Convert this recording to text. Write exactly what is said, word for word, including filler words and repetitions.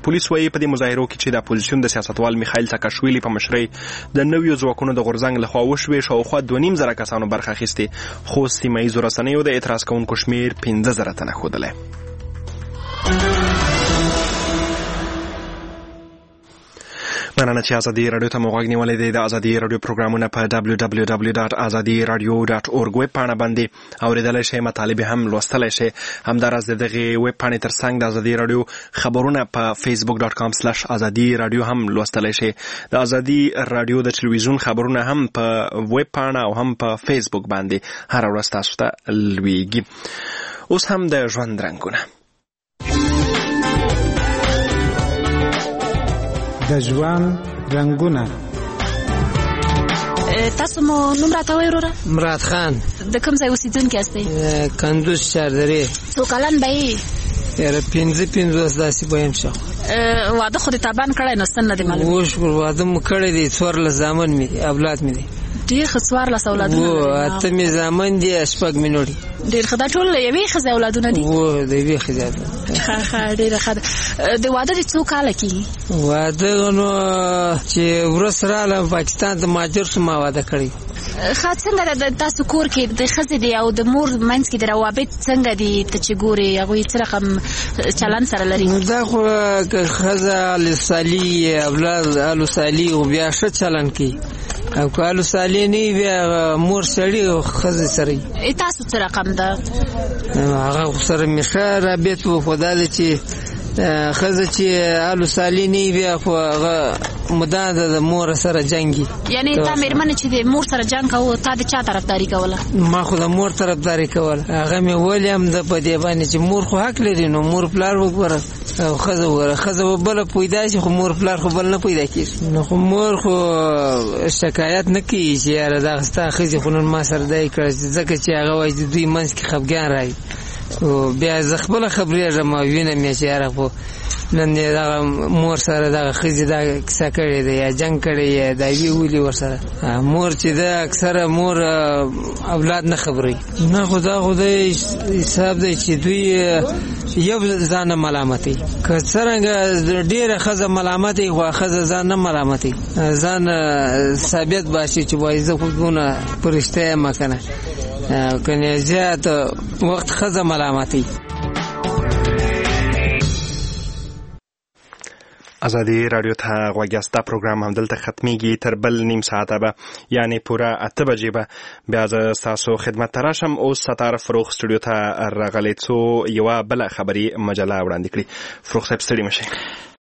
پولیس وايي په دې مظاهرو کې چې د اپوزیسیون د سیاستوال میخائیل ساکاشویلی په مشرۍ د نویو ځواکونو د غورځنګ لخوا وشوې، شاوخوا دوه نیم زره کسانو برخه اخیستې، خو سیمه ییزو رسنیو د اعتراض کوونکو شمیر پنځه زره تنه ښودلی. مننه چې ازادي راډیو ته مو غوږ نیولی دی. د ازادي راډیو پروګرامونه په ډبلیو ډبلیو ډبلیو ډاټ ازادي راډیو ډاټ اورګ ویب پاڼه باندې اوریدلی شئ، مطالب هم لوستلی شئ. همداراز د دغې ویب پاڼې تر څنګ د ازادي راډیو خبرونه په فیسبوک ډاټ کام سلاش ازادي راډیو هم لوستلی شئ. د ازادي راډیو د ټلویزیون خبرونه هم په ویب پاڼه او هم په فیسبوک باندې هره ورځ تاسو ته لویږي. اوس هم د ژوند رنګونه. د ژوند رنګونه. تاسو مو نوم راته وایئ وروره؟ مراد خان. د کوم ځای اوسېدونکي یاستئ؟ کندوز شاردرې. څو کلن به یې؟ یاره پنځه پنځوس داسې به یم شه. واده خو دې تابان کړی نو څنګه دې معلوم؟ وشکر واده مو کړی دی، څوارلس زامن مې دي، اولاد مې دی. ډېر ښه، څوارلس اولادونه و اته مې زامن دي، شپږ مې نور دي. ډېر ښه. دا ټول یوې ښځې اولادونه دي؟ و د یوې ښځې. ښه ښه، ډېره ښه ده. د واده دې څو کاله کېږي؟ واده نو چې وروسته راغلم پاکستان ته مهاجر شوم، ما واده کړی. ښه، څنګه د تاسو کور کې د ښځې دی او د مور منځ کې د روابط څنګه دي؟ ته چې ګورې هغوی څه رقم چلند سره لري؟ دا خو که ښځه الوسالي اولاد الوسالي خو بیا ښه چلند کوي، او که الوسالي نه بیا مور سړي او ښځې سره وي. تاسو څه رقم ده؟ هغه سره مې ښه رابط و، خو دا ده چې ښځه چې الوسالي نه بیا خو هغه مدام د مور سره جنګي. یعنې تا مېرمنه چې د مور سره جنګ کوو، تا د چا طرفداري کوله؟ ما خو د مور طرفداري کوله. هغه مې ویلې هم ده په دې باندې چې مور خو حق لري، نو مور پلار وګوره او ښځه وګوره. ښځه به بله پیدا شي خو مور پلار خو بل نه پیدا کېږي. نو خو مور خو شکایت نه کوي چې یاره دا ستا ښځې خو نن ما سره دا یې کړه، ځکه چې هغه وایي د دوی منځ کې خفګان راځي. بیا زه خپله خبرېږم او وینم یې چې یاره خو نن یې دغه مور سره دغه ښځې دا کیسه کړې ده یا جنګ کړی یا دا وی ولي ورسره. مور چې ده اکثره مور اولاد نه خبروي. نه خو دا خو د حساب دی چې دوی یو ځان نه ملامتوي. که څرنګه ډېره ښځه ملامتوي خو ښځه ځان نه ملامتوي، ځان ثابت باشي چې وایي زه خو دونه په رښتیا یم که نه، کنه زیات وخت ښځه ملامتوي. ازادي راډیو ته غوږ یاست. دا پروګرام همدلته ختمیږي، تر بل نیم ساعته به یعنی پوره اته بجې به بیا زه ستاسو خدمت ته راشم. اوس ستاره فروغ سټوډیو ته راغلی څو یوه بله خبري مجله وړاندې کړي. فروغ صاحب ستړي مه شئ.